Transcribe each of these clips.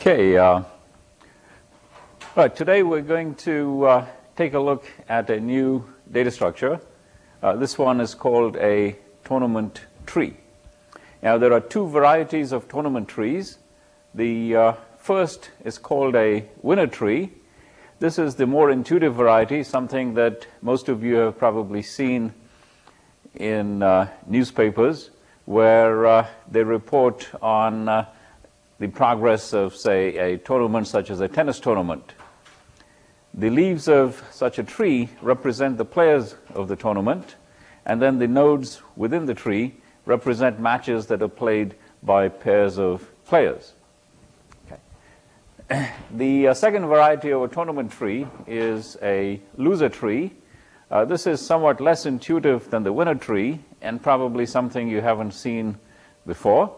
Okay, right, today we're going to take a look at a new data structure. This one is called a tournament tree. Now, there are two varieties of tournament trees. The first is called a winner tree. This is the more intuitive variety, something that most of you have probably seen in newspapers, where they report on the progress of, say, a tournament such as a tennis tournament. The leaves of such a tree represent the players of the tournament, and then the nodes within the tree represent matches that are played by pairs of players. Okay. The second variety of a tournament tree is a loser tree. This is somewhat less intuitive than the winner tree, and probably something you haven't seen before.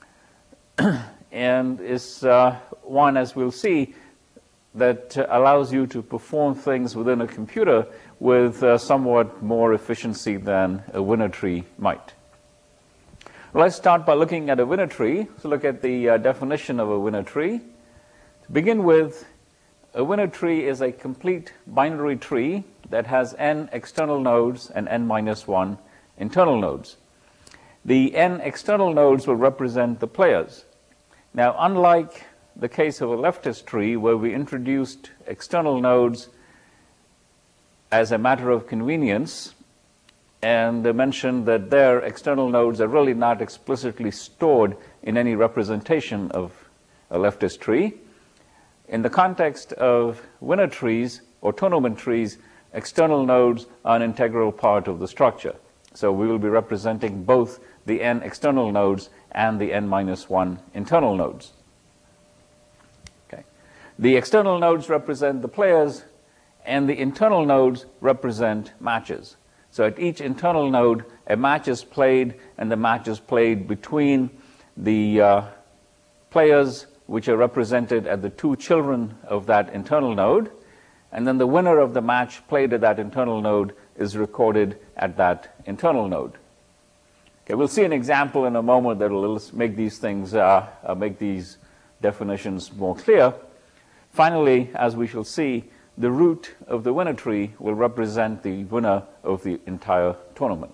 And is one, as we'll see, that allows you to perform things within a computer with somewhat more efficiency than a winner tree might. Let's start by looking at a winner tree. So look at the definition of a winner tree. To begin with, a winner tree is a complete binary tree that has n external nodes and n minus 1 internal nodes. The n external nodes will represent the players. Now, unlike the case of a leftist tree, where we introduced external nodes as a matter of convenience, and mentioned that their external nodes are really not explicitly stored in any representation of a leftist tree, in the context of winner trees or tournament trees, external nodes are an integral part of the structure. So we will be representing both the n external nodes and the n minus 1 internal nodes. Okay. The external nodes represent the players, and the internal nodes represent matches. So at each internal node, a match is played, and the match is played between the players, which are represented at the two children of that internal node, and then the winner of the match played at that internal node is recorded at that internal node. Okay, we'll see an example in a moment that will make these things, make these definitions more clear. Finally, as we shall see, the root of the winner tree will represent the winner of the entire tournament.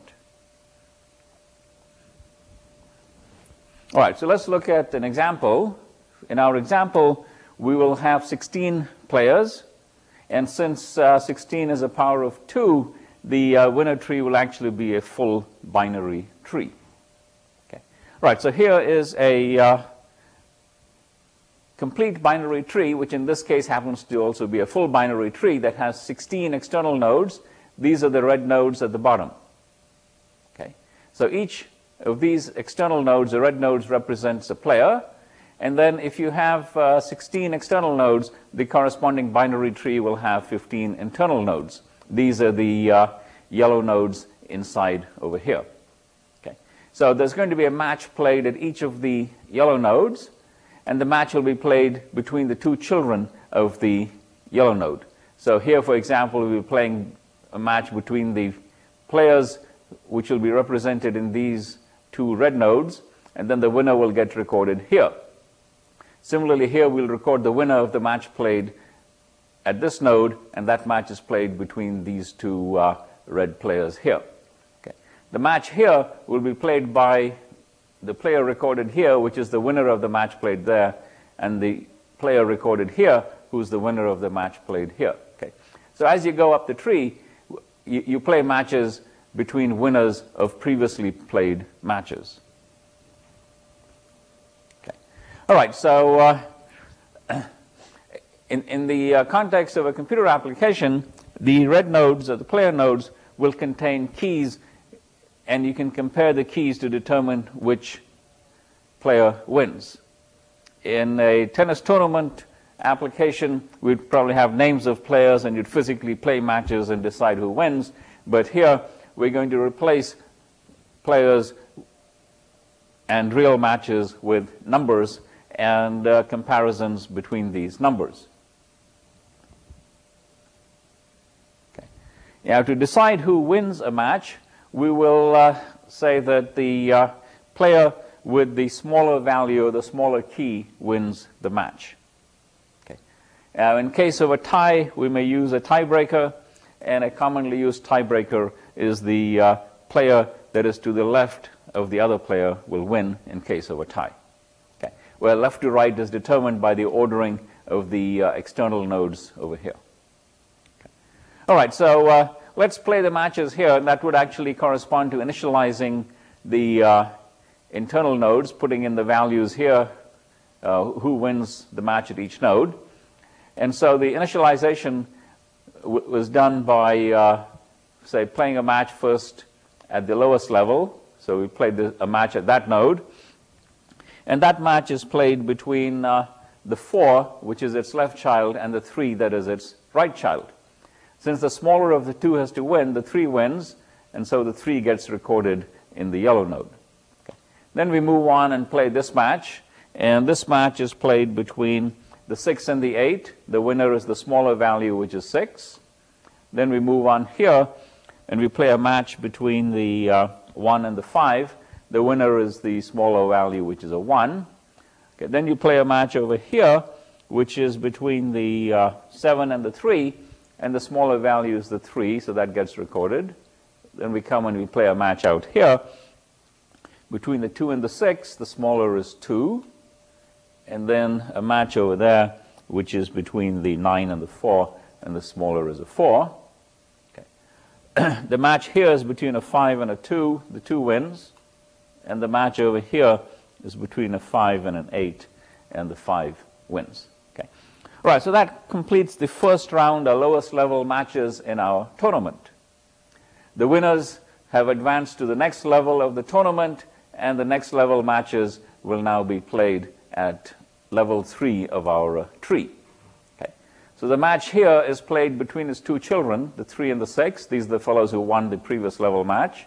All right, so let's look at an example. In our example, we will have 16 players, and since 16 is a power of 2, the winner tree will actually be a full binary tree. Okay. Right, so here is a complete binary tree, which in this case happens to also be a full binary tree that has 16 external nodes. These are the red nodes at the bottom. Okay. So each of these external nodes, the red nodes, represents a player. And then if you have 16 external nodes, the corresponding binary tree will have 15 internal nodes. These are the yellow nodes inside over here. Okay. So there's going to be a match played at each of the yellow nodes, and the match will be played between the two children of the yellow node. So here, for example, we'll be playing a match between the players, which will be represented in these two red nodes, and then the winner will get recorded here. Similarly, here we'll record the winner of the match played at this node, and that match is played between these two red players here. Okay. The match here will be played by the player recorded here, which is the winner of the match played there, and the player recorded here, who's the winner of the match played here. Okay. So as you go up the tree, you play matches between winners of previously played matches. Okay. All right, so in the context of a computer application, the red nodes, or the player nodes, will contain keys, and you can compare the keys to determine which player wins. In a tennis tournament application, we'd probably have names of players, and you'd physically play matches and decide who wins. But here, we're going to replace players and real matches with numbers and comparisons between these numbers. Now, to decide who wins a match, we will say that the player with the smaller value, the smaller key wins the match. Okay. In case of a tie, we may use a tiebreaker, and a commonly used tiebreaker is the player that is to the left of the other player will win in case of a tie. Okay. Where left to right is determined by the ordering of the external nodes over here. Okay. All right, so let's play the matches here, and that would actually correspond to initializing the internal nodes, putting in the values here, who wins the match at each node. And so the initialization was done by, say, playing a match first at the lowest level. So we played a match at that node. And that match is played between the 4, which is its left child, and the 3, that is its right child. Since the smaller of the 2 has to win, the 3 wins, and so the 3 gets recorded in the yellow node. Okay. Then we move on and play this match, and this match is played between the 6 and the 8. The winner is the smaller value, which is 6. Then we move on here, and we play a match between the 1 and the 5. The winner is the smaller value, which is a 1. Okay, then you play a match over here, which is between the 7 and the 3, and the smaller value is the 3, so that gets recorded. Then we come and we play a match out here. Between the 2 and the 6, the smaller is 2. And then a match over there, which is between the 9 and the 4, and the smaller is a 4. Okay. The match here is between a 5 and a 2. The 2 wins. And the match over here is between a 5 and an 8, and the 5 wins. Okay. All right, so that completes the first round, our lowest level matches in our tournament. The winners have advanced to the next level of the tournament, and the next level matches will now be played at level 3 of our tree. Okay. So the match here is played between its 2 children, the 3 and the 6. These are the fellows who won the previous level match.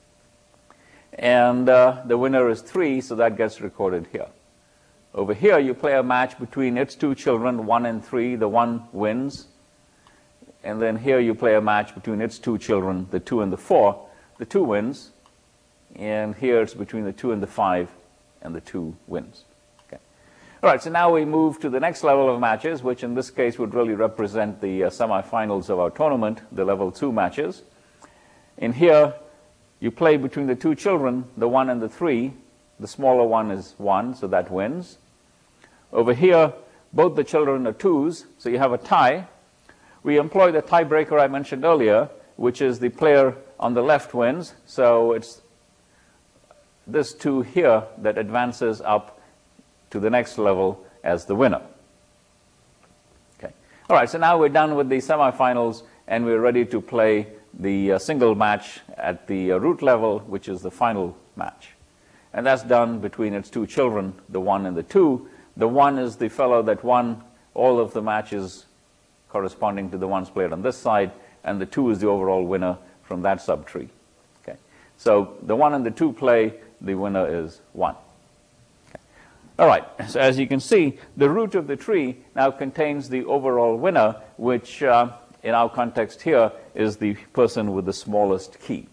And the winner is 3, so that gets recorded here. Over here, you play a match between its 2 children, 1 and 3. The 1 wins. And then here you play a match between its 2 children, the 2 and the 4. The 2 wins. And here it's between the 2 and the 5, and the 2 wins. Okay. All right, so now we move to the next level of matches, which in this case would really represent the semifinals of our tournament, the level 2 matches. In here, you play between the 2 children, the 1 and the 3. The smaller one is 1, so that wins. Over here, both the children are 2s, so you have a tie. We employ the tiebreaker I mentioned earlier, which is the player on the left wins. So it's this 2 here that advances up to the next level as the winner. Okay. All right, so now we're done with the semifinals, and we're ready to play the single match at the root level, which is the final match. And that's done between its 2 children, the 1 and the 2. The 1 is the fellow that won all of the matches corresponding to the ones played on this side, and the 2 is the overall winner from that subtree. Okay. So the 1 and the 2 play, the winner is 1. Okay. All right, so as you can see, the root of the tree now contains the overall winner, which in our context here is the person with the smallest key.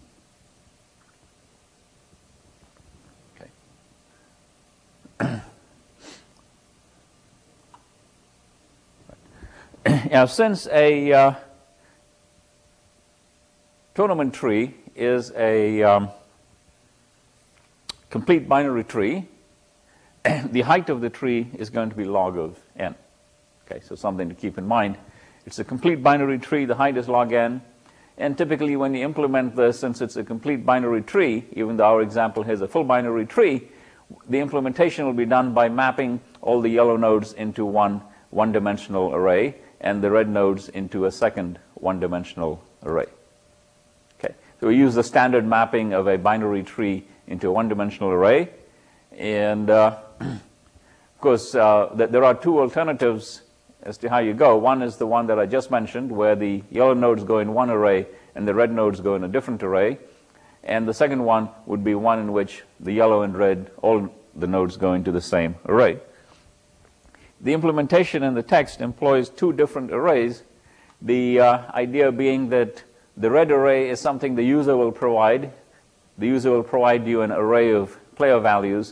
Now, since a tournament tree is a complete binary tree, the height of the tree is going to be log of n. Okay, so something to keep in mind. It's a complete binary tree, the height is log n, and typically when you implement this, since it's a complete binary tree, even though our example has a full binary tree, the implementation will be done by mapping all the yellow nodes into one-dimensional array, and the red nodes into a second one-dimensional array. Okay, so we use the standard mapping of a binary tree into a one-dimensional array, and of course there are 2 alternatives as to how you go. One is the one that I just mentioned, where the yellow nodes go in one array and the red nodes go in a different array, and the second one would be one in which the yellow and red, all the nodes go into the same array. The implementation in the text employs 2 different arrays, the idea being that the red array is something the user will provide. The user will provide you an array of player values,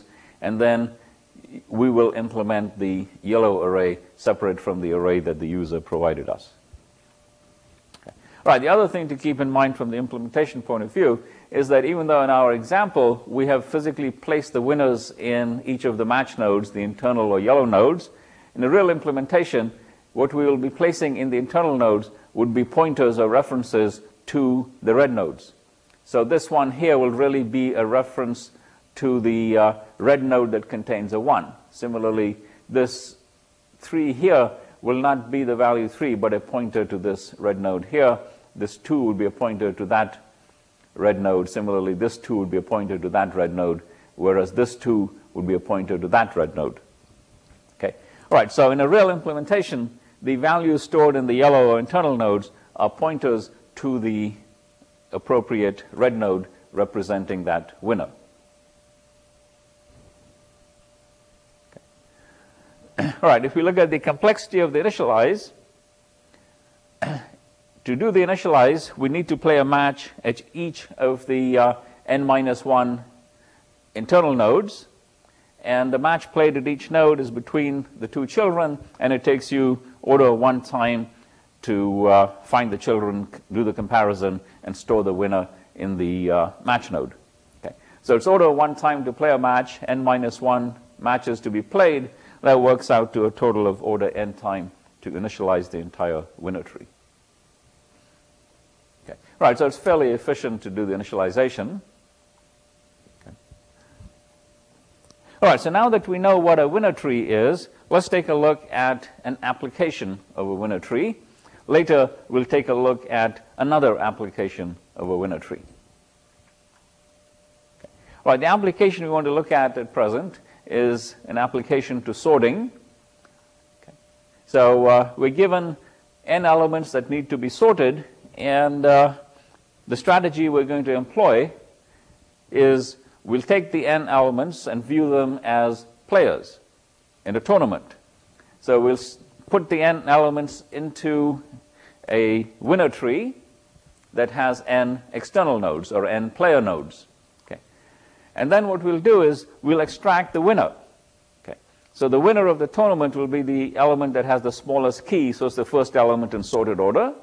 and then we will implement the yellow array separate from the array that the user provided us. Okay. Right, the other thing to keep in mind from the implementation point of view is that even though in our example we have physically placed the winners in each of the match nodes, the internal or yellow nodes, in the real implementation, what we will be placing in the internal nodes would be pointers or references to the red nodes. So this one here will really be a reference to the red node that contains a 1. Similarly, this 3 here will not be the value 3, but a pointer to this red node here. This 2 would be a pointer to that red node. Similarly, this 2 would be a pointer to that red node, whereas this 2 would be a pointer to that red node. Okay. All right, so in a real implementation, the values stored in the yellow or internal nodes are pointers to the appropriate red node representing that winner. Okay. All right, if we look at the complexity of the initialize, to do the initialize, we need to play a match at each of the n-1 internal nodes, and the match played at each node is between the two children, and it takes you order 1 time to find the children, do the comparison, and store the winner in the match node. Okay. So it's order 1 time to play a match, n-1 matches to be played. That works out to a total of order n time to initialize the entire winner tree. Okay. Right, so it's fairly efficient to do the initialization. Okay. All right, so now that we know what a winner tree is, let's take a look at an application of a winner tree. Later, we'll take a look at another application of a winner tree. Okay. All right, the application we want to look at present is an application to sorting. Okay. So we're given n elements that need to be sorted, and the strategy we're going to employ is we'll take the n elements and view them as players in a tournament. So we'll put the n elements into a winner tree that has n external nodes or n player nodes. Okay. And then what we'll do is we'll extract the winner. Okay. So the winner of the tournament will be the element that has the smallest key, so it's the first element in sorted order.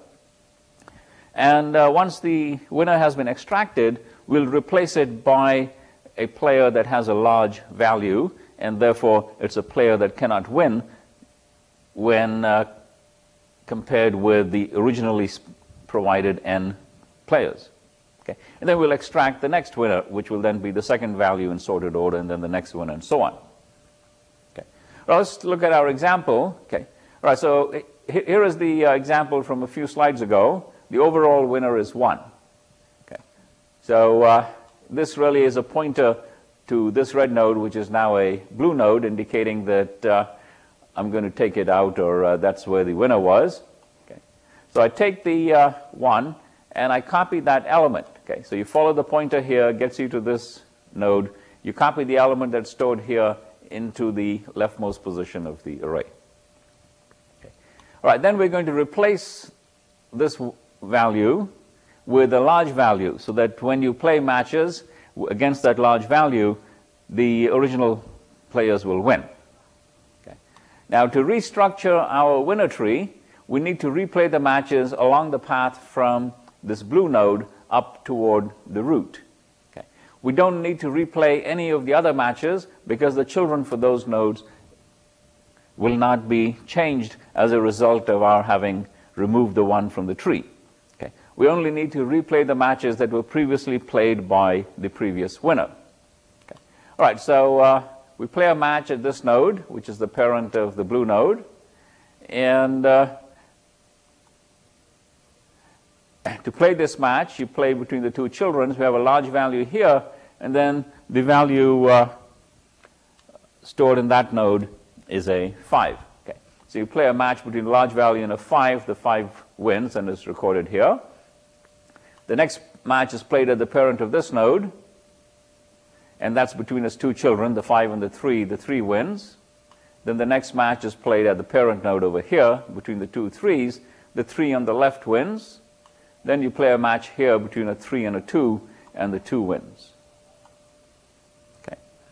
And once the winner has been extracted, we'll replace it by a player that has a large value, and therefore it's a player that cannot win when compared with the originally provided n players. Okay. And then we'll extract the next winner, which will then be the second value in sorted order, and then the next one, and so on. Okay. Well, let's look at our example. Okay. All right, so here is the example from a few slides ago. The overall winner is 1. Okay. So this really is a pointer to this red node, which is now a blue node, indicating that I'm going to take it out, or that's where the winner was. Okay. So I take the 1 and I copy that element. Okay. So you follow the pointer here, gets you to this node. You copy the element that's stored here into the leftmost position of the array. Okay. All right, then we're going to replace this value with a large value, so that when you play matches against that large value, the original players will win. Okay. Now, to restructure our winner tree, we need to replay the matches along the path from this blue node up toward the root. Okay. We don't need to replay any of the other matches because the children for those nodes will not be changed as a result of our having removed the 1 from the tree. Okay. We only need to replay the matches that were previously played by the previous winner. Okay. All right, so we play a match at this node, which is the parent of the blue node, and to play this match, you play between the two children. So we have a large value here, and then the value stored in that node is a 5. Okay. So you play a match between a large value and a 5. The 5 wins and is recorded here. The next match is played at the parent of this node, and that's between its two children, the 5 and the 3. The 3 wins. Then the next match is played at the parent node over here between the two 3s. The 3 on the left wins. Then you play a match here between a 3 and a 2, and the 2 wins. Okay.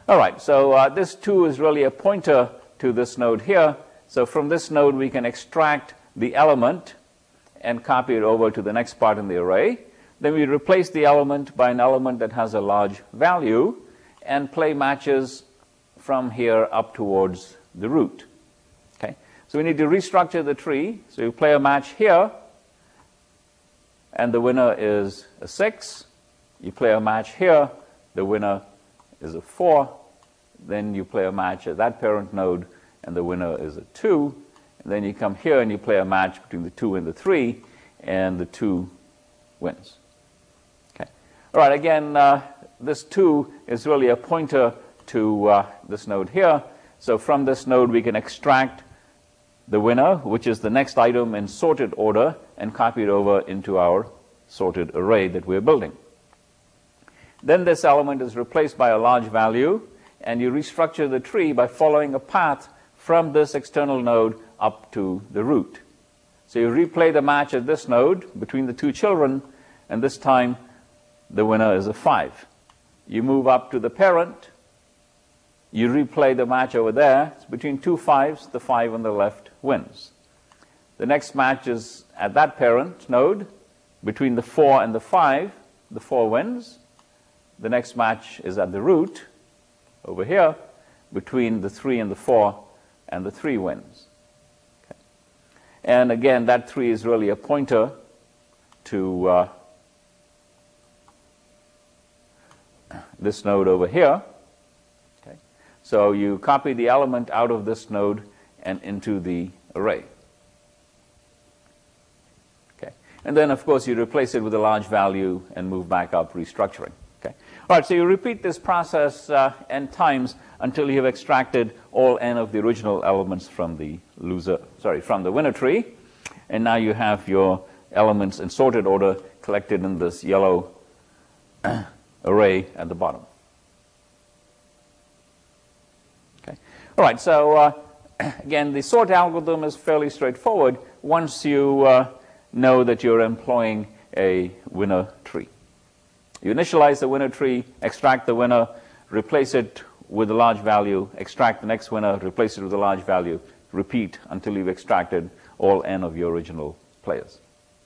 All right, so this 2 is really a pointer to this node here. So from this node, we can extract the element and copy it over to the next part in the array. Then we replace the element by an element that has a large value and play matches from here up towards the root. Okay? So we need to restructure the tree. So you play a match here, and the winner is a 6. You play a match here, the winner is a 4. Then you play a match at that parent node, and the winner is a 2. And then you come here and you play a match between the 2 and the 3, and the 2 wins. Okay. All right, again, this 2 is really a pointer to this node here. So from this node, we can extract the winner, which is the next item in sorted order, and copy it over into our sorted array that we're building. Then this element is replaced by a large value, and you restructure the tree by following a path from this external node up to the root. So you replay the match at this node between the 2 children, and this time the winner is a 5. You move up to the parent, you replay the match over there. It's between 2 5s, the 5 on the left wins. The next match is at that parent node between the 4 and the 5, the 4 wins. The next match is at the root over here between the 3 and the 4, and the 3 wins. Okay. And again, that 3 is really a pointer to this node over here. Okay. So you copy the element out of this node and into the array. Okay. And then, of course, you replace it with a large value and move back up, restructuring. Okay. All right, so you repeat this process n times until you have extracted all n of the original elements from the winner tree. And now you have your elements in sorted order collected in this yellow array at the bottom. Okay. All right, so again, the sort algorithm is fairly straightforward once you know that you're employing a winner tree. You initialize the winner tree, extract the winner, replace it with a large value, extract the next winner, replace it with a large value, repeat until you've extracted all n of your original players.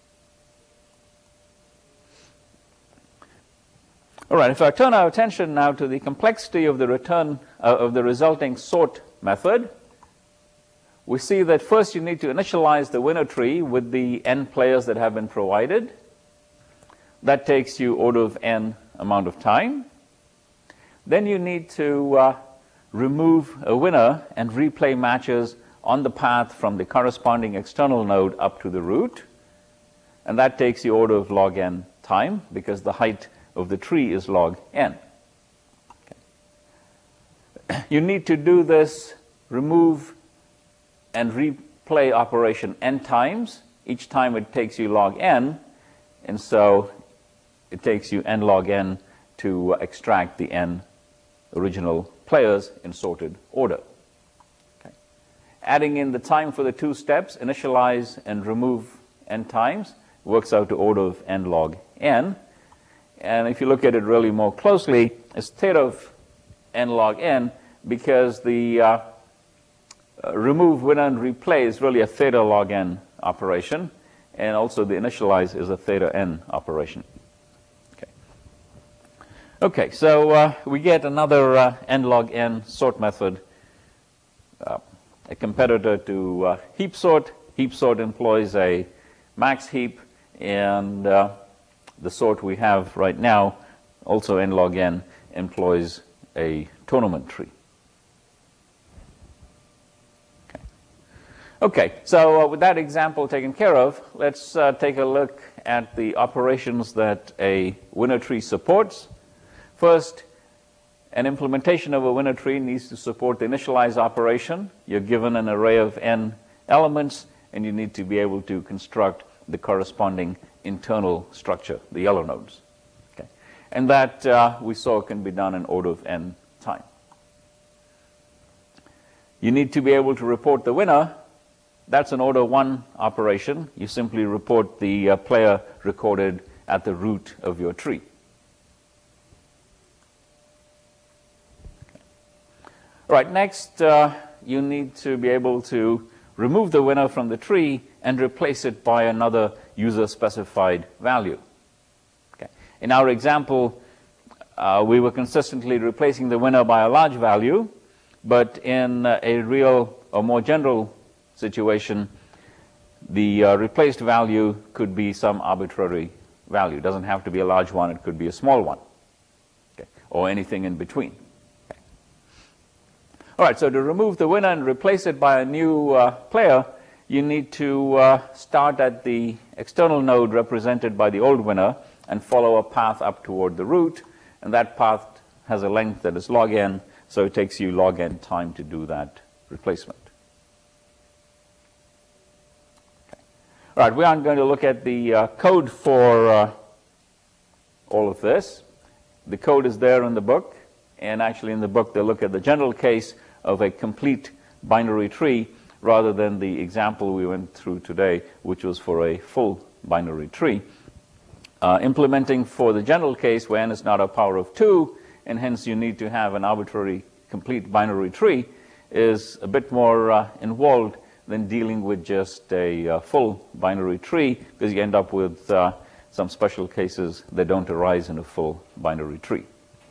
All right, if I turn our attention now to the complexity of the return of the resulting sort method, we see that first you need to initialize the winner tree with the n players that have been provided. That takes you order of n amount of time. Then you need to remove a winner and replay matches on the path from the corresponding external node up to the root. And that takes you order of log n time, because the height of the tree is log n. Okay. You need to do this remove and replay operation n times. Each time it takes you log n, and so it takes you n log n to extract the n original players in sorted order. Okay. Adding in the time for the 2 steps, initialize and remove n times, works out to order of n log n. And if you look at it really more closely, it's theta of n log n, because the remove, winner, and replay is really a theta log n operation, and also the initialize is a theta n operation. Okay, so we get another n log n sort method, a competitor to heap sort. Heap sort employs a max heap, and the sort we have right now, also n log n, employs a tournament tree. Okay, so with that example taken care of, let's take a look at the operations that a winner tree supports. First, an implementation of a winner tree needs to support the initialize operation. You're given an array of n elements, and you need to be able to construct the corresponding internal structure, the yellow nodes. Okay. And that we saw can be done in order of n time. You need to be able to report the winner. That's an order 1 operation. You simply report the player recorded at the root of your tree. All right, next you need to be able to remove the winner from the tree and replace it by another user-specified value. Okay. In our example, we were consistently replacing the winner by a large value, but in a real or more general situation, the replaced value could be some arbitrary value. It doesn't have to be a large one, it could be a small one, okay, or anything in between. Okay. All right, so to remove the winner and replace it by a new player, you need to start at the external node represented by the old winner and follow a path up toward the root, and that path has a length that is log n, so it takes you log n time to do that replacement. All right, we aren't going to look at the code for all of this. The code is there in the book, and actually in the book they look at the general case of a complete binary tree rather than the example we went through today, which was for a full binary tree. Implementing for the general case where n is not a power of 2, and hence you need to have an arbitrary complete binary tree, is a bit more involved than dealing with just a full binary tree, because you end up with some special cases that don't arise in a full binary tree.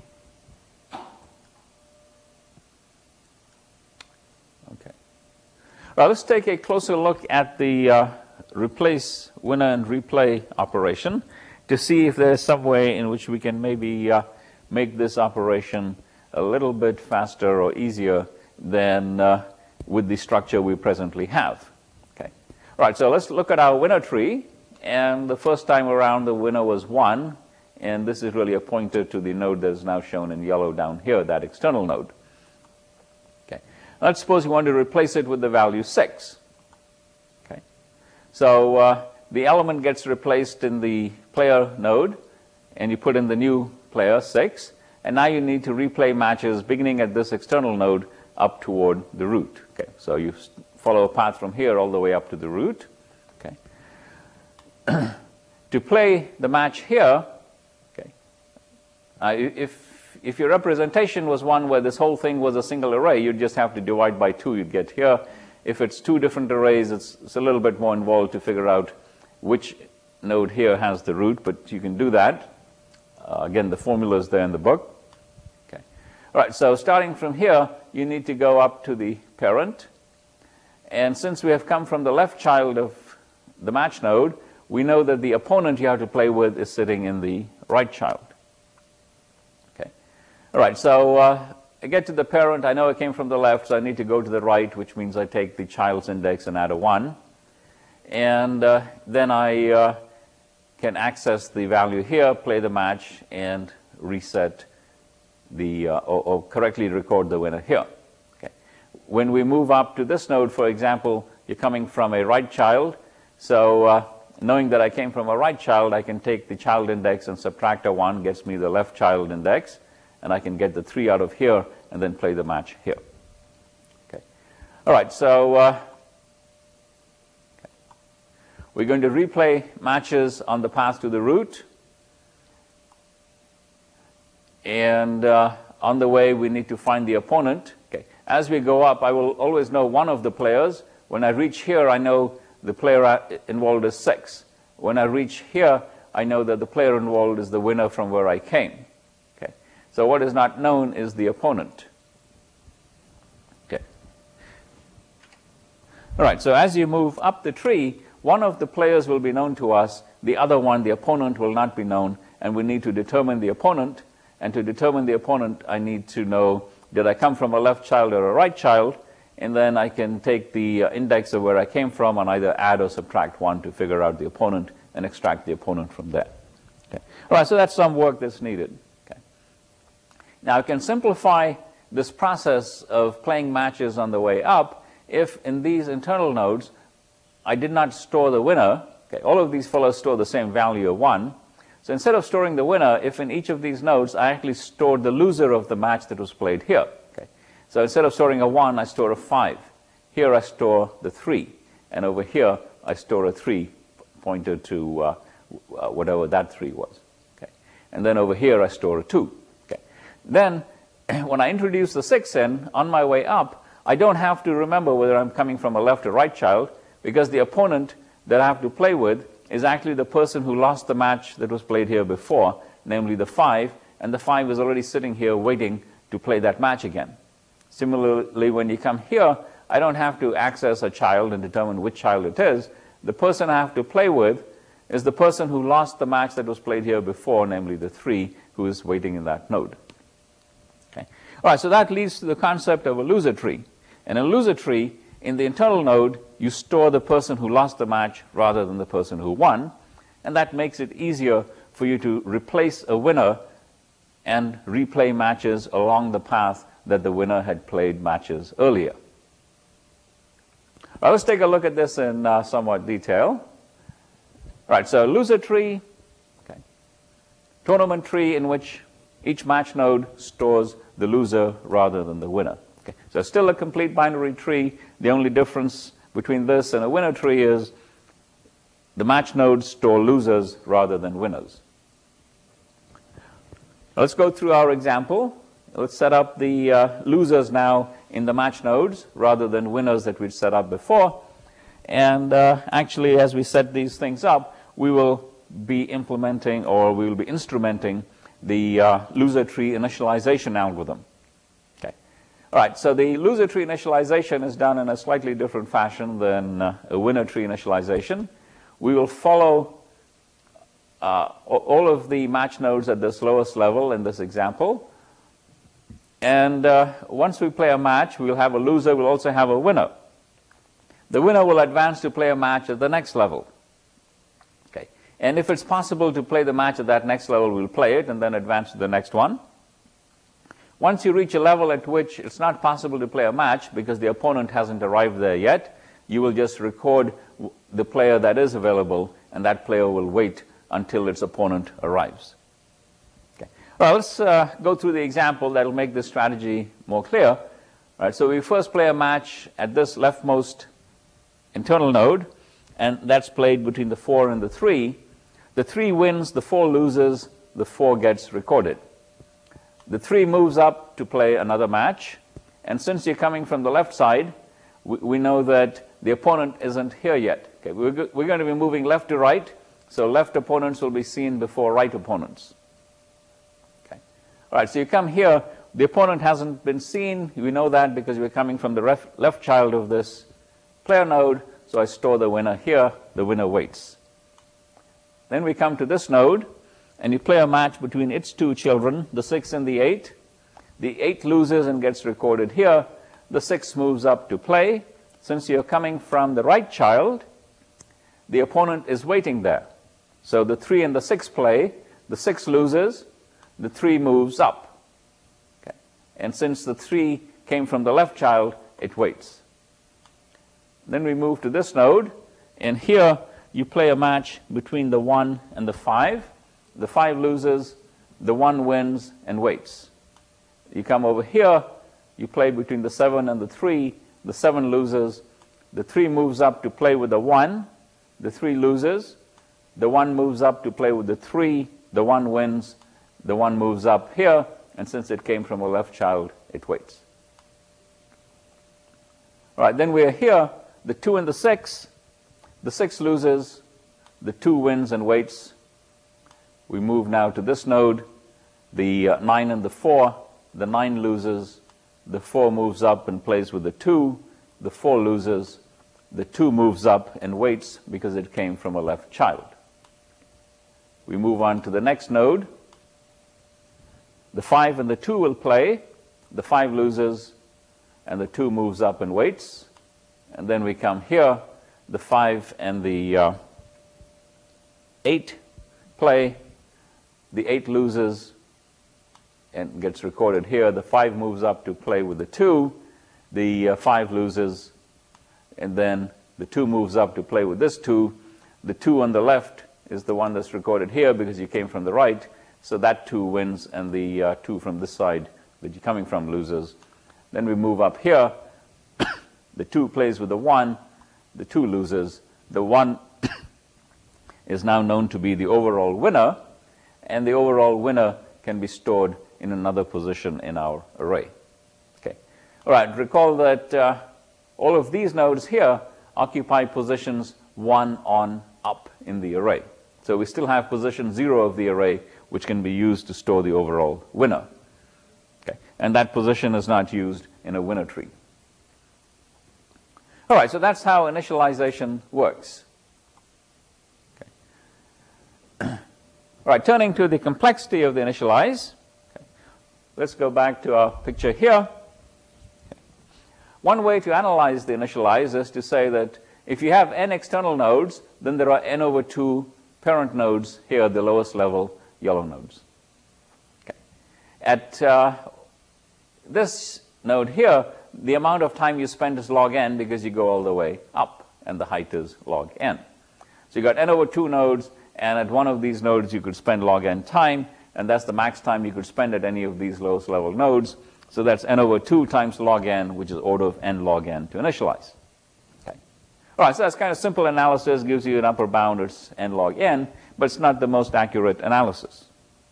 Okay. Let's take a closer look at the replace winner and replay operation to see if there's some way in which we can maybe make this operation a little bit faster or easier than with the structure we presently have. Okay. All right, so let's look at our winner tree. And the first time around, the winner was 1. And this is really a pointer to the node that is now shown in yellow down here, that external node. Okay. Let's suppose you want to replace it with the value 6. Okay. So the element gets replaced in the player node, and you put in the new player, 6. And now you need to replay matches beginning at this external node up toward the root. Okay, so you follow a path from here all the way up to the root. Okay. To play the match here, okay, if your representation was one where this whole thing was a single array, you'd just have to divide by 2, you'd get here. If it's 2 different arrays, it's a little bit more involved to figure out which node here has the root, but you can do that. Again, the formula is there in the book. Okay. All right, so starting from here, you need to go up to the parent. And since we have come from the left child of the match node, we know that the opponent you have to play with is sitting in the right child. Okay. All right, so I get to the parent. I know I came from the left, so I need to go to the right, which means I take the child's index and add a 1. And then I can access the value here, play the match, and reset the, or correctly record the winner here. Okay. When we move up to this node, for example, you're coming from a right child. So knowing that I came from a right child, I can take the child index and subtract a 1, gets me the left child index, and I can get the 3 out of here and then play the match here. Okay. All right, so we're going to replay matches on the path to the root. And on the way, we need to find the opponent. Okay. As we go up, I will always know one of the players. When I reach here, I know the player involved is 6. When I reach here, I know that the player involved is the winner from where I came. Okay. So what is not known is the opponent. Okay. All right, so as you move up the tree, one of the players will be known to us, the other one, the opponent, will not be known, and we need to determine the opponent. And to determine the opponent, I need to know, did I come from a left child or a right child? And then I can take the index of where I came from and either add or subtract 1 to figure out the opponent and extract the opponent from there. Okay. All right, so that's some work that's needed. Okay. Now, I can simplify this process of playing matches on the way up if in these internal nodes, I did not store the winner. Okay, all of these fellows store the same value of 1. So instead of storing the winner, if in each of these nodes, I actually stored the loser of the match that was played here. Okay. So instead of storing a 1, I store a 5. Here I store the 3. And over here, I store a 3 pointer to whatever that 3 was. Okay. And then over here, I store a 2. Okay. Then when I introduce the 6 in, on my way up, I don't have to remember whether I'm coming from a left or right child, because the opponent that I have to play with is actually the person who lost the match that was played here before, namely the 5, and the 5 is already sitting here waiting to play that match again. Similarly, when you come here, I don't have to access a child and determine which child it is. The person I have to play with is the person who lost the match that was played here before, namely the 3, who is waiting in that node. Okay. All right, so that leads to the concept of a loser tree. In a loser tree, in the internal node, you store the person who lost the match rather than the person who won, and that makes it easier for you to replace a winner and replay matches along the path that the winner had played matches earlier. Well, let's take a look at this in somewhat detail. Right, so loser tree, okay. Tournament tree in which each match node stores the loser rather than the winner. Okay. So still a complete binary tree. The only difference between this and a winner tree is the match nodes store losers rather than winners. Let's go through our example. Let's set up the losers now in the match nodes rather than winners that we'd set up before. And actually, as we set these things up, we will be implementing, or we will be instrumenting, the loser tree initialization algorithm. Okay. All right, so the loser tree initialization is done in a slightly different fashion than a winner tree initialization. We will follow all of the match nodes at this lowest level in this example. And once we play a match, we'll have a loser, we'll also have a winner. The winner will advance to play a match at the next level. Okay. And if it's possible to play the match at that next level, we'll play it and then advance to the next one. Once you reach a level at which it's not possible to play a match because the opponent hasn't arrived there yet, you will just record the player that is available, and that player will wait until its opponent arrives. Okay. Well, let's go through the example that will make this strategy more clear. All right, so we first play a match at this leftmost internal node, and that's played between the 4 and the 3. The 3 wins, the 4 loses, the 4 gets recorded. The 3 moves up to play another match, and since you're coming from the left side, we know that the opponent isn't here yet. Okay, we're going to be moving left to right, so left opponents will be seen before right opponents. Okay. All right, so you come here, the opponent hasn't been seen. We know that because we're coming from the left child of this player node, so I store the winner here, the winner waits. Then we come to this node, and you play a match between its 2 children, the 6 and the 8. The 8 loses and gets recorded here. The 6 moves up to play. Since you're coming from the right child, the opponent is waiting there. So the 3 and the 6 play, the 6 loses, the 3 moves up. Okay. And since the 3 came from the left child, it waits. Then we move to this node, and here you play a match between the 1 and the 5. The 5 loses, the 1 wins and waits. You come over here, you play between the 7 and the 3. The 7 loses, the 3 moves up to play with the 1. The 3 loses, the 1 moves up to play with the 3. The 1 wins, the 1 moves up here, and since it came from a left child, it waits. All right, then we are here, the 2 and the 6. The 6 loses, the 2 wins and waits. We move now to this node, the 9 and the 4. The 9 loses, the 4 moves up and plays with the 2. The 4 loses, the 2 moves up and waits because it came from a left child. We move on to the next node. The 5 and the 2 will play. The 5 loses, and the 2 moves up and waits. And then we come here, the 5 and the 8 play. The 8 loses and gets recorded here. The 5 moves up to play with the 2. The 5 loses, and then the 2 moves up to play with this 2. The 2 on the left is the one that's recorded here because you came from the right, so that 2 wins, and the 2 from this side that you're coming from loses. Then we move up here. The 2 plays with the 1. The 2 loses. The 1 is now known to be the overall winner, and the overall winner can be stored in another position in our array. Okay. All right, recall that all of these nodes here occupy positions 1 on up in the array. So we still have position 0 of the array, which can be used to store the overall winner. Okay. And that position is not used in a winner tree. All right, so that's how initialization works. Okay. All right, turning to the complexity of the initialize. Okay. Let's go back to our picture here. Okay. One way to analyze the initialize is to say that if you have n external nodes, then there are n over 2 parent nodes here at the lowest level, yellow nodes. Okay. At this node here, the amount of time you spend is log n because you go all the way up, and the height is log n. So you got n over 2 nodes, and at one of these nodes you could spend log n time, and that's the max time you could spend at any of these lowest level nodes. So that's n over 2 times log n, which is order of n log n to initialize. Okay. All right, so that's kind of simple analysis, gives you an upper bound, it's n log n, but it's not the most accurate analysis.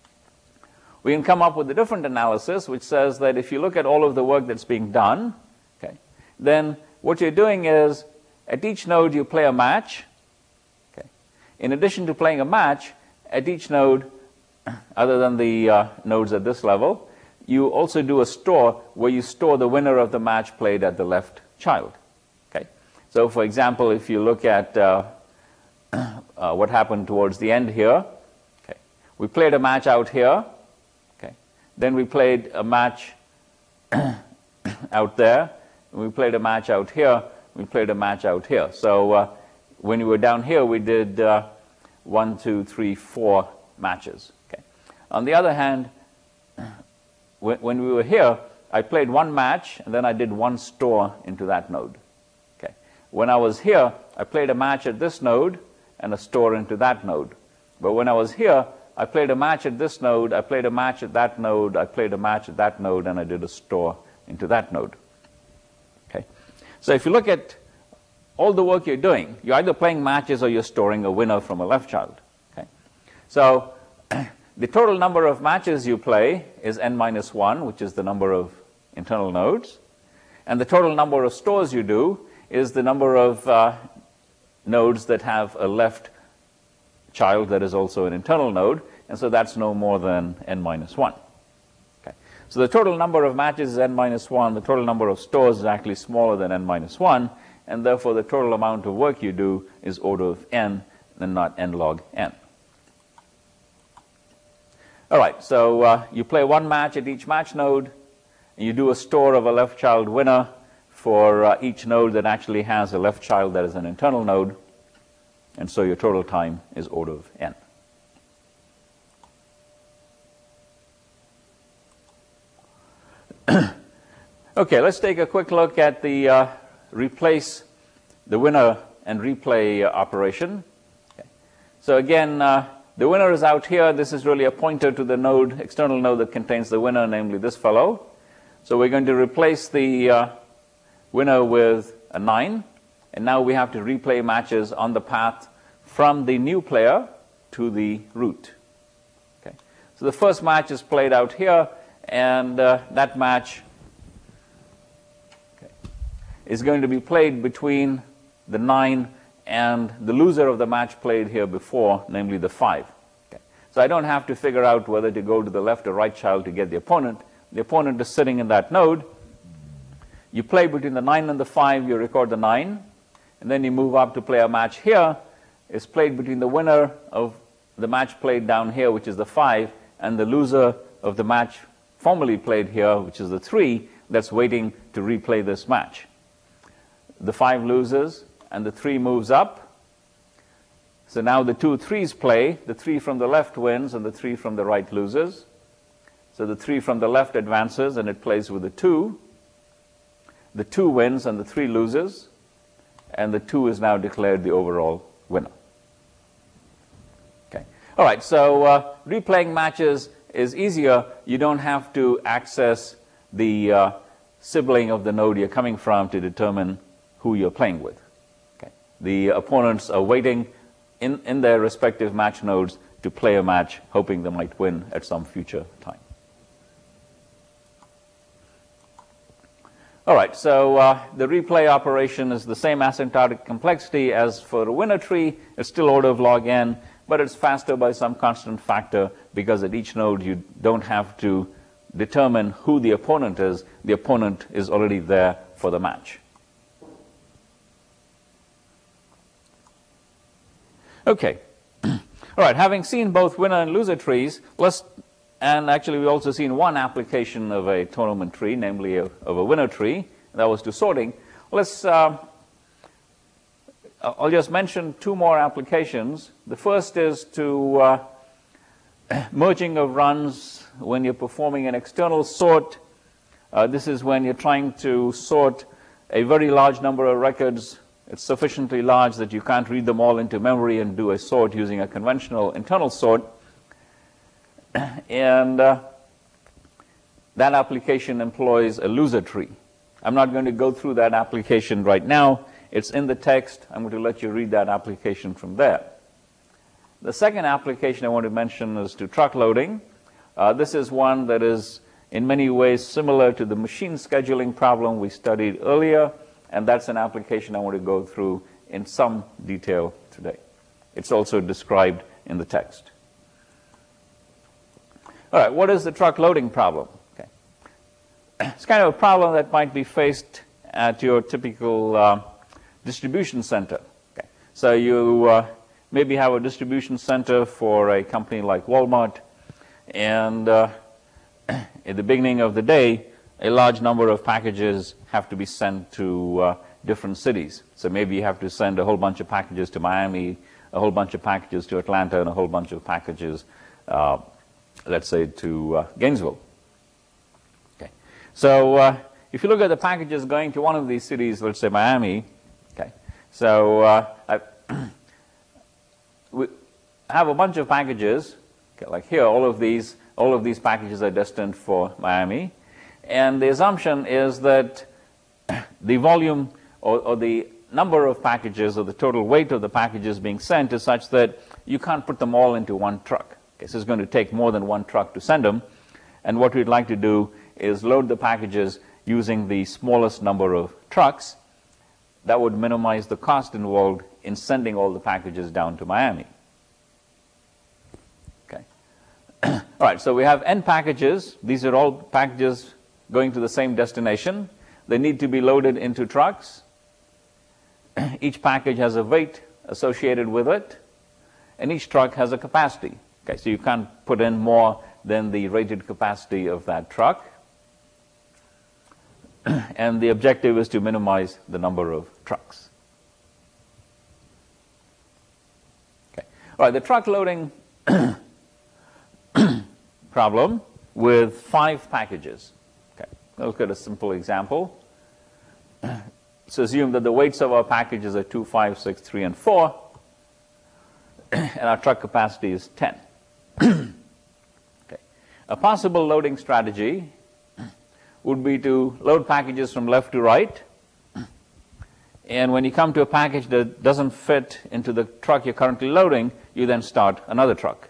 We can come up with a different analysis, which says that if you look at all of the work that's being done, okay, then what you're doing is at each node you play a match. Okay. In addition to playing a match, at each node, other than the nodes at this level, you also do a store where you store the winner of the match played at the left child. Okay. So for example, if you look at what happened towards the end here, okay, we played a match out here. Then we played a match out there. We played a match out here. We played a match out here. So when we were down here, we did 1, 2, 3, 4 matches. Okay. On the other hand, when we were here, I played one match, and then I did one store into that node. Okay. When I was here, I played a match at this node and a store into that node. But when I was here, I played a match at this node, I played a match at that node, I played a match at that node, and I did a store into that node. Okay. So if you look at all the work you're doing, you're either playing matches or you're storing a winner from a left child. Okay. So the total number of matches you play is n minus 1, which is the number of internal nodes. And the total number of stores you do is the number of nodes that have a left child that is also an internal node, and so that's no more than n minus 1. Okay. So the total number of matches is n minus 1, the total number of stores is actually smaller than n minus 1, and therefore the total amount of work you do is order of n, and not n log n. All right, so you play one match at each match node, and you do a store of a left child winner for each node that actually has a left child that is an internal node, and so your total time is order of n. Okay, let's take a quick look at the replace the winner and replay operation. Okay. So again, the winner is out here. This is really a pointer to the node, external node that contains the winner, namely this fellow. So we're going to replace the winner with a 9. And now we have to replay matches on the path from the new player to the root. Okay. So the first match is played out here, and that match is going to be played between the 9 and the loser of the match played here before, namely the 5. Okay. So I don't have to figure out whether to go to the left or right child to get the opponent. The opponent is sitting in that node. You play between the 9 and the 5, you record the 9. And then you move up to play a match here. It's played between the winner of the match played down here, which is the 5, and the loser of the match formerly played here, which is the 3, that's waiting to replay this match. The 5 loses, and the 3 moves up. So now the 2 3s play. The 3 from the left wins, and the 3 from the right loses. So the 3 from the left advances, and it plays with the 2. The 2 wins, and the 3 loses. And the 2 is now declared the overall winner. Okay. All right, so replaying matches is easier. You don't have to access the sibling of the node you're coming from to determine who you're playing with. Okay. The opponents are waiting in their respective match nodes to play a match, hoping they might win at some future time. All right, so the replay operation is the same asymptotic complexity as for a winner tree. It's still order of log n, but it's faster by some constant factor because at each node you don't have to determine who the opponent is. The opponent is already there for the match. Okay. All right, having seen both winner and loser trees, and actually we've also seen one application of a tournament tree, namely of a winner tree, that was to sorting. I'll just mention two more applications. The first is to merging of runs when you're performing an external sort. This is when you're trying to sort a very large number of records. It's sufficiently large that you can't read them all into memory and do a sort using a conventional internal sort. And that application employs a loser tree. I'm not going to go through that application right now. It's in the text. I'm going to let you read that application from there. The second application I want to mention is to truck loading. This is one that is in many ways similar to the machine scheduling problem we studied earlier, and that's an application I want to go through in some detail today. It's also described in the text. All right, what is the truck loading problem? Okay. It's kind of a problem that might be faced at your typical distribution center. Okay. So you maybe have a distribution center for a company like Walmart, and at the beginning of the day, a large number of packages have to be sent to different cities. So maybe you have to send a whole bunch of packages to Miami, a whole bunch of packages to Atlanta, and a whole bunch of packages, let's say, to Gainesville. Okay. So if you look at the packages going to one of these cities, let's say Miami, okay, so we have a bunch of packages, okay, like here, all of these packages are destined for Miami. And the assumption is that the volume or the number of packages or the total weight of the packages being sent is such that you can't put them all into one truck. Okay, so it's going to take more than one truck to send them. And what we'd like to do is load the packages using the smallest number of trucks. That would minimize the cost involved in sending all the packages down to Miami. Okay. All right, so we have n packages. These are all packages going to the same destination. They need to be loaded into trucks. Each package has a weight associated with it, and each truck has a capacity. Okay, so you can't put in more than the rated capacity of that truck. And the objective is to minimize the number of trucks. Okay. All right, the truck loading problem with 5 packages. Look at a simple example. Let's assume that the weights of our packages are 2, 5, 6, 3, and 4, and our truck capacity is 10. Okay. A possible loading strategy would be to load packages from left to right, and when you come to a package that doesn't fit into the truck you're currently loading, you then start another truck.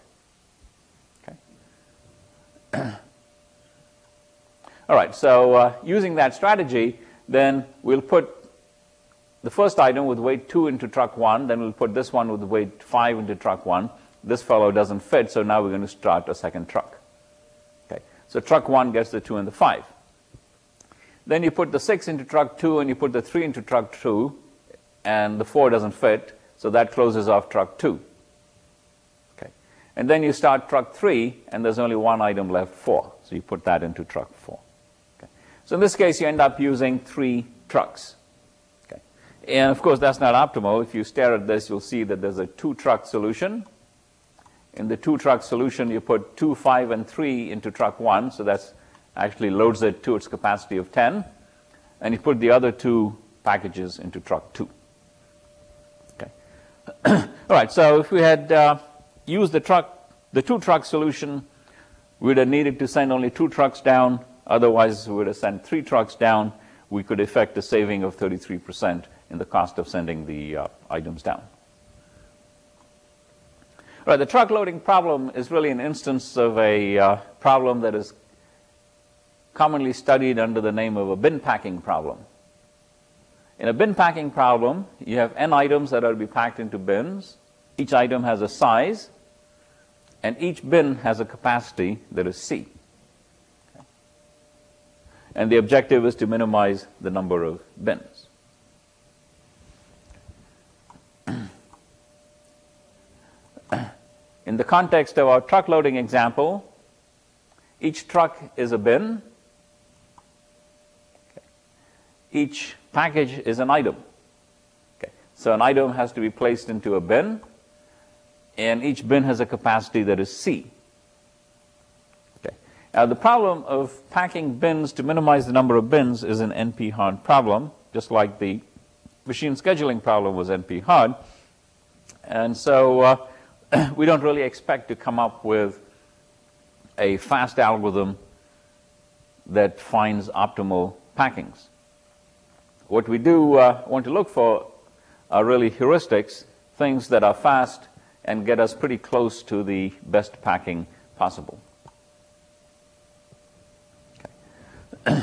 Okay. All right, so using that strategy, then we'll put the first item with weight 2 into truck 1, then we'll put this one with weight 5 into truck 1. This fellow doesn't fit, so now we're going to start a second truck. Okay, so truck 1 gets the 2 and the 5. Then you put the 6 into truck 2, and you put the 3 into truck 2, and the 4 doesn't fit, so that closes off truck 2. Okay, and then you start truck 3, and there's only one item left, 4, so you put that into truck 4. So in this case, you end up using 3 trucks. Okay. And of course, that's not optimal. If you stare at this, you'll see that there's a 2-truck solution. In the 2-truck solution, you put 2, 5, and 3 into truck 1. So that's actually loads it to its capacity of 10. And you put the other 2 packages into truck 2. Okay. All right, so if we had used the 2-truck solution, we would have needed to send only 2 trucks down. Otherwise, we would have sent 3 trucks down. We could effect a saving of 33% in the cost of sending the items down. All right, the truck loading problem is really an instance of a problem that is commonly studied under the name of a bin packing problem. In a bin packing problem, you have n items that are to be packed into bins. Each item has a size, and each bin has a capacity that is C. Okay. And the objective is to minimize the number of bins. In the context of our truck loading example, each truck is a bin. Okay. Each package is an item. Okay. So an item has to be placed into a bin, and each bin has a capacity that is C. Okay. Now, the problem of packing bins to minimize the number of bins is an NP-hard problem, just like the machine scheduling problem was NP-hard. And so we don't really expect to come up with a fast algorithm that finds optimal packings. What we do want to look for are really heuristics, things that are fast and get us pretty close to the best packing possible. Okay.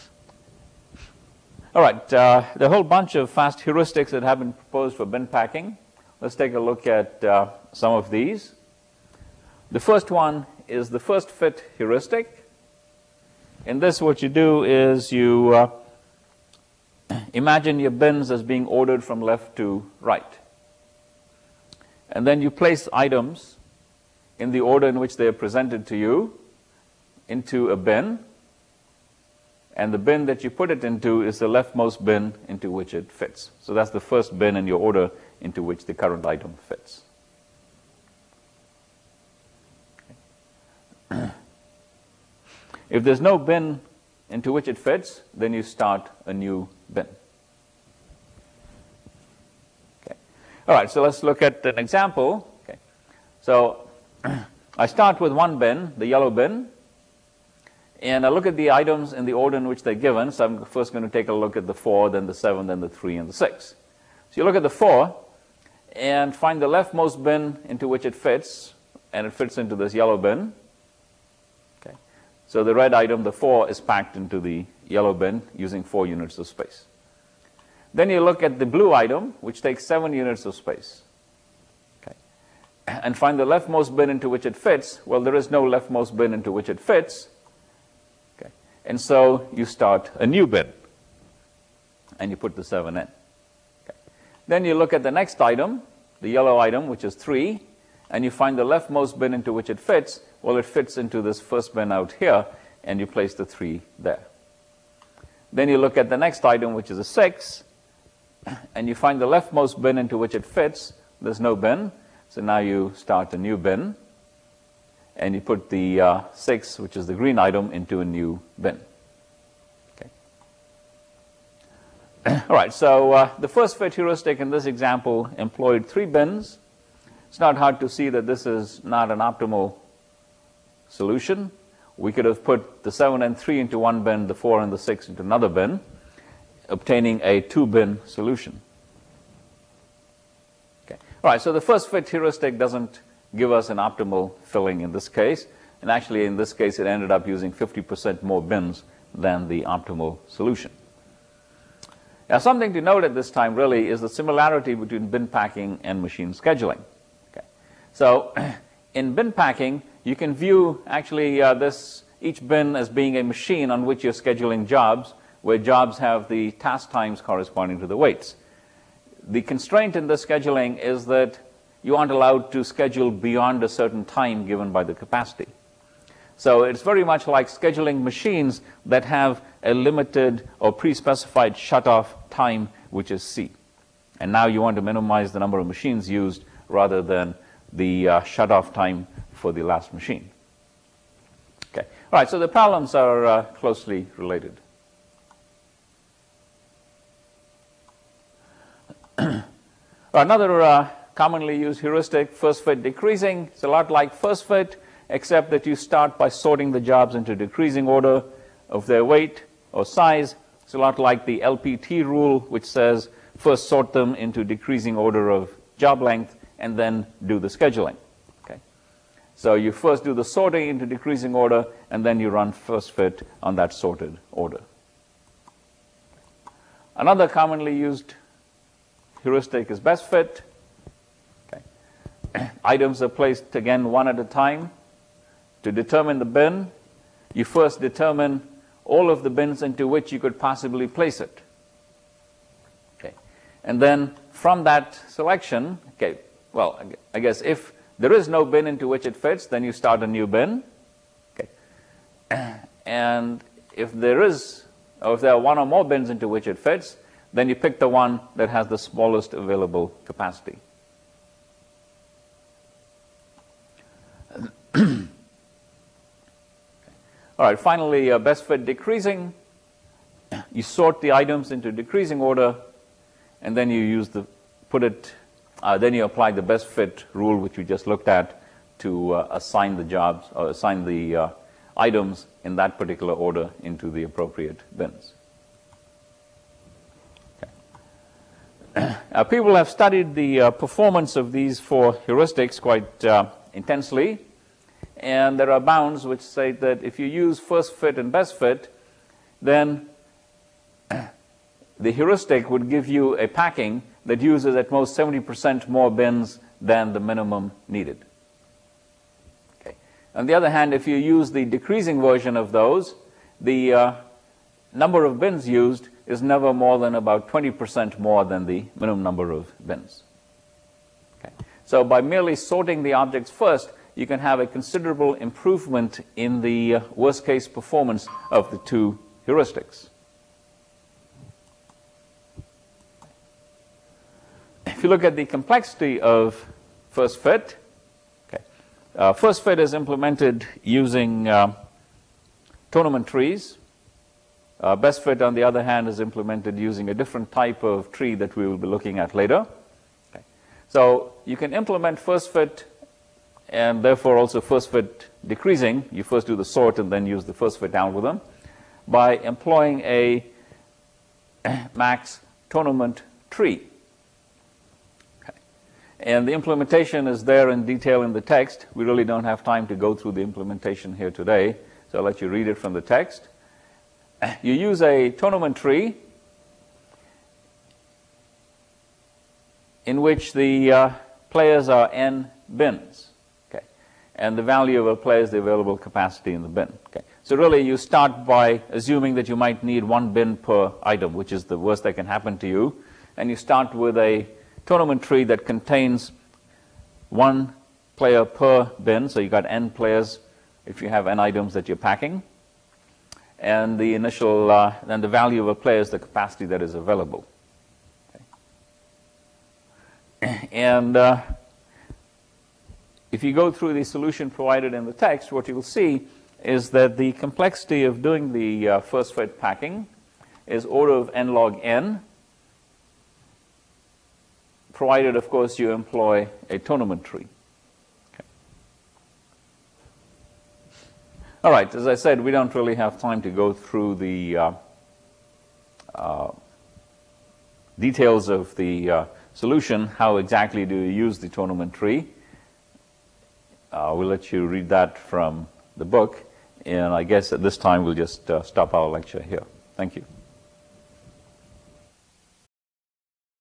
All right, there are a whole bunch of fast heuristics that have been proposed for bin packing. Let's take a look at some of these. The first one is the first fit heuristic. In this, what you do is you imagine your bins as being ordered from left to right. And then you place items in the order in which they are presented to you into a bin. And the bin that you put it into is the leftmost bin into which it fits. So that's the first bin in your order into which the current item fits. Okay. If there's no bin into which it fits, then you start a new bin. Okay. All right, so let's look at an example. Okay. So I start with one bin, the yellow bin, and I look at the items in the order in which they're given. So I'm first going to take a look at the 4, then the 7, then the 3, and the 6. So you look at the 4 and find the leftmost bin into which it fits, and it fits into this yellow bin. Okay. So the red item, the 4, is packed into the yellow bin using 4 units of space. Then you look at the blue item, which takes 7 units of space. Okay. And find the leftmost bin into which it fits. Well, there is no leftmost bin into which it fits. Okay. And so you start a new bin, and you put the 7 in. Then you look at the next item, the yellow item, which is 3, and you find the leftmost bin into which it fits. Well, it fits into this first bin out here, and you place the 3 there. Then you look at the next item, which is a 6, and you find the leftmost bin into which it fits. There's no bin, so now you start a new bin, and you put the 6, which is the green item, into a new bin. All right, so the first fit heuristic in this example employed 3 bins. It's not hard to see that this is not an optimal solution. We could have put the 7 and 3 into one bin, the 4 and the 6 into another bin, obtaining a 2-bin solution. Okay. All right, so the first fit heuristic doesn't give us an optimal filling in this case. And actually, in this case, it ended up using 50% more bins than the optimal solution. Now, something to note at this time really is the similarity between bin packing and machine scheduling. Okay. So in bin packing, you can view actually each bin as being a machine on which you're scheduling jobs, where jobs have the task times corresponding to the weights. The constraint in this scheduling is that you aren't allowed to schedule beyond a certain time given by the capacity. So it's very much like scheduling machines that have a limited or pre-specified shutoff time, which is C. And now you want to minimize the number of machines used rather than the shutoff time for the last machine. Okay. All right, so the problems are closely related. Another commonly used heuristic, first fit decreasing. It's a lot like first fit, except that you start by sorting the jobs into decreasing order of their weight or size. It's a lot like the LPT rule, which says first sort them into decreasing order of job length and then do the scheduling. Okay. So you first do the sorting into decreasing order, and then you run first fit on that sorted order. Another commonly used heuristic is best fit. Okay. Items are placed again one at a time. To determine the bin, you first determine all of the bins into which you could possibly place it. Okay. And then from that selection, okay, well, I guess if there is no bin into which it fits, then you start a new bin. Okay. And if there is, or if there are one or more bins into which it fits, then you pick the one that has the smallest available capacity. All right, finally, best fit decreasing. You sort the items into decreasing order, and then you use then you apply the best fit rule, which we just looked at, to assign the jobs or assign the items in that particular order into the appropriate bins. Okay. People have studied the performance of these four heuristics quite intensely. And there are bounds which say that if you use first fit and best fit, then the heuristic would give you a packing that uses at most 70% more bins than the minimum needed. Okay. On the other hand, if you use the decreasing version of those, the number of bins used is never more than about 20% more than the minimum number of bins. Okay. So by merely sorting the objects first, you can have a considerable improvement in the worst case performance of the two heuristics. If you look at the complexity of first fit, okay, first fit is implemented using tournament trees. Best fit, on the other hand, is implemented using a different type of tree that we will be looking at later. Okay. So you can implement first fit and therefore also first fit decreasing. You first do the sort and then use the first fit algorithm by employing a max tournament tree. Okay. And the implementation is there in detail in the text. We really don't have time to go through the implementation here today, so I'll let you read it from the text. You use a tournament tree in which the players are n bins. And the value of a player is the available capacity in the bin. Okay. So really you start by assuming that you might need one bin per item, which is the worst that can happen to you. And you start with a tournament tree that contains one player per bin. So you got n players if you have n items that you're packing. And the initial, then the value of a player is the capacity that is available. Okay. And if you go through the solution provided in the text, what you'll see is that the complexity of doing the first fit packing is order of n log n, provided, of course, you employ a tournament tree. Okay. All right, as I said, we don't really have time to go through the details of the solution. How exactly do you use the tournament tree? We'll let you read that from the book, and I guess at this time we'll just stop our lecture here. Thank you.